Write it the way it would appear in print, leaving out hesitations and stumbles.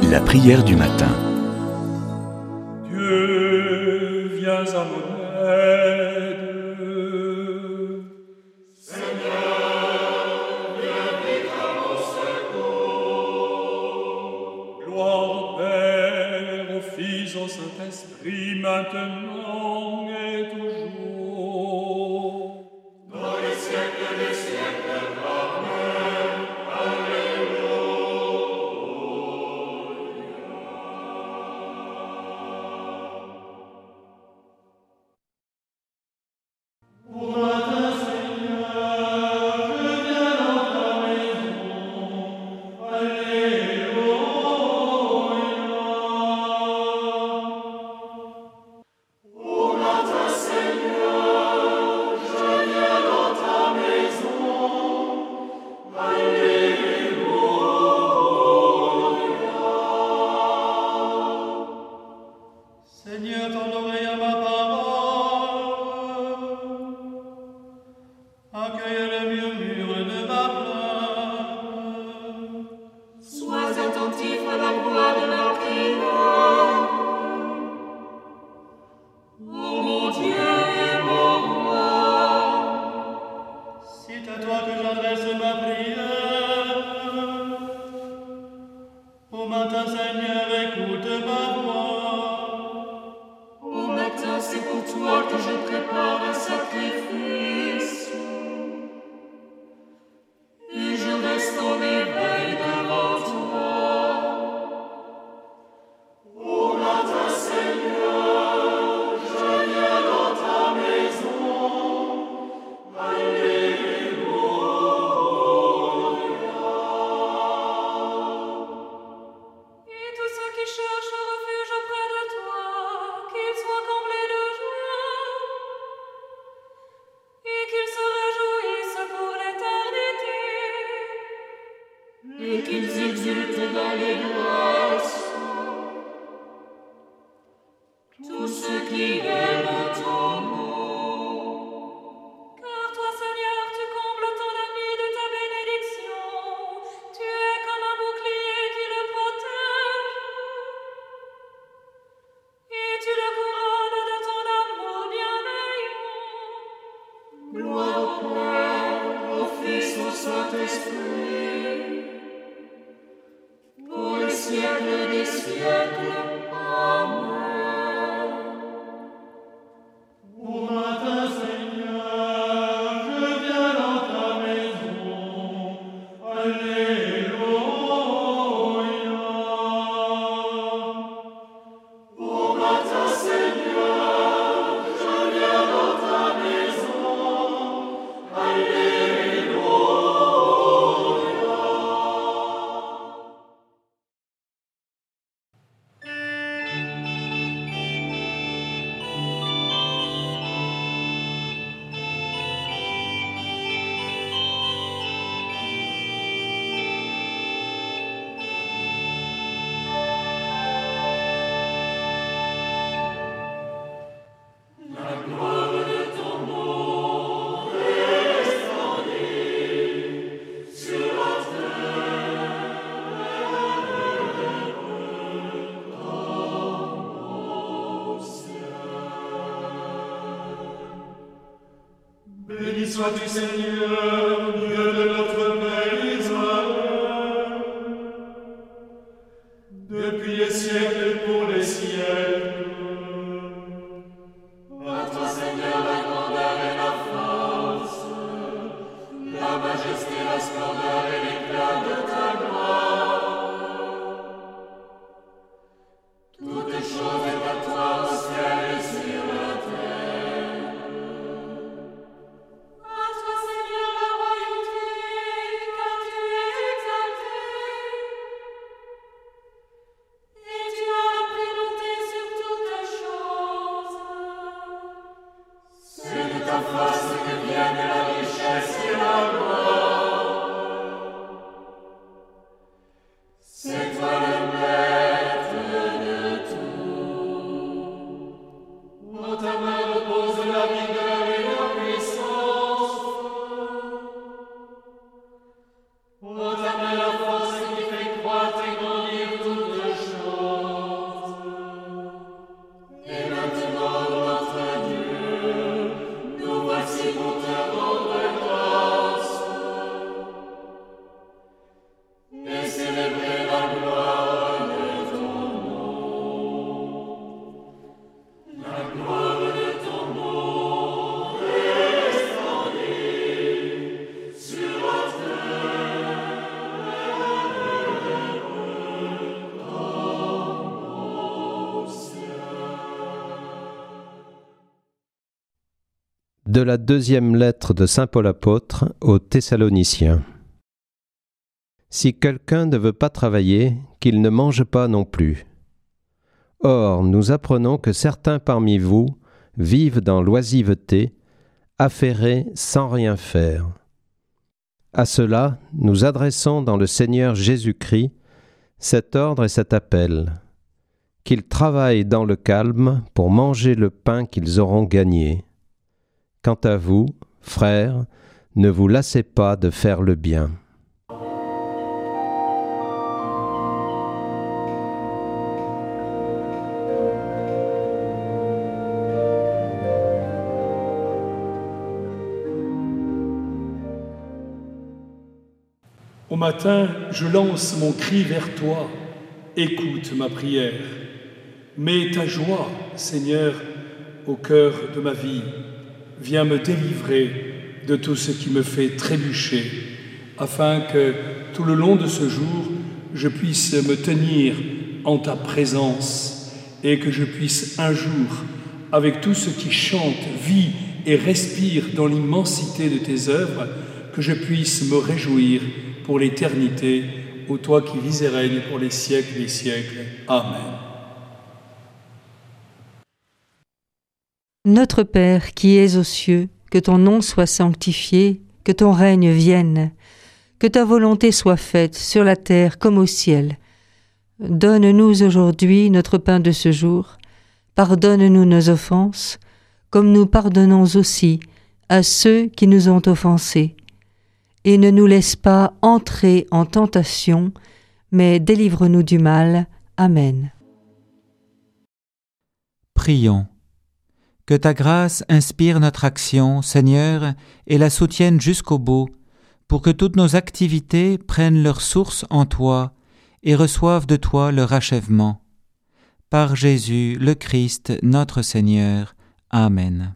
La prière du matin. Dieu, viens à mon aide. Seigneur, viens vite à mon secours. Gloire au Père, au Fils, au Saint-Esprit, maintenant et toujours. Dans les siècles des siècles, Amen. Seigneur, tends l'oreille à ma parole, accueille le murmure de ma plainte. Sois attentif à la voix de ma prière. Ô mon Dieu et mon roi, C'est à toi que j'adresse ma prière. Au matin, Seigneur, écoute ma voix. au matin c'est pour toi que je prépare un sacrifice. Et je reste en éveil devant toi. Au matin, Seigneur, je viens dans ta maison. Et tous ceux qui cherchent refuge auprès de toi, qu'ils soient comblés de joie, et qu'ils se réjouissent pour l'éternité. Et qu'ils exultent dans les grâces. Tous ceux qui aiment ton nom. Car toi, Seigneur, tu combles ton ami de ta bénédiction. Tu es comme un bouclier qui le protège. Et tu le couronnes de ton amour bienveillant. Gloire au Père, au Fils, au Saint-Esprit, pour les siècles des siècles. Amen. Au matin, Seigneur, je viens dans ta maison. Alléluia. Au matin, Seigneur, je viens dans ta maison. Alléluia. La gloire de ton nom resplendit sur la terre comme au ciel. Béni sois-tu, Seigneur, Dieu de notre Père Israël, depuis les siècles et pour les siècles. À toi, Seigneur, la grandeur et la force, la majesté, la splendeur et l'éclat de ta gloire. Toute chose est à toi au ciel et sur la terre. À toi, Seigneur, le roi De la deuxième lettre de saint Paul apôtre aux Thessaloniciens. Si quelqu'un ne veut pas travailler, qu'il ne mange pas non plus. Or, nous apprenons que certains parmi vous vivent dans l'oisiveté, affairés sans rien faire. À cela, nous adressons dans le Seigneur Jésus-Christ cet ordre et cet appel, qu'ils travaillent dans le calme pour manger le pain qu'ils auront gagné. Quant à vous, frères, ne vous lassez pas de faire le bien. Au matin, je lance mon cri vers toi. Écoute ma prière. Mets ta joie, Seigneur, au cœur de ma vie. Viens me délivrer de tout ce qui me fait trébucher, afin que, tout le long de ce jour, je puisse me tenir en ta présence et que je puisse un jour, avec tout ce qui chante, vit et respire dans l'immensité de tes œuvres, que je puisse me réjouir pour l'éternité, ô toi qui vis et règnes pour les siècles des siècles. Amen. Notre Père qui es aux cieux, que ton nom soit sanctifié, que ton règne vienne, que ta volonté soit faite sur la terre comme au ciel. Donne-nous aujourd'hui notre pain de ce jour. Pardonne-nous nos offenses, comme nous pardonnons aussi à ceux qui nous ont offensés. Et ne nous laisse pas entrer en tentation, mais délivre-nous du mal. Amen. Prions. Que ta grâce inspire notre action, Seigneur, et la soutienne jusqu'au bout, pour que toutes nos activités prennent leur source en toi et reçoivent de toi leur achèvement. Par Jésus, le Christ, notre Seigneur. Amen.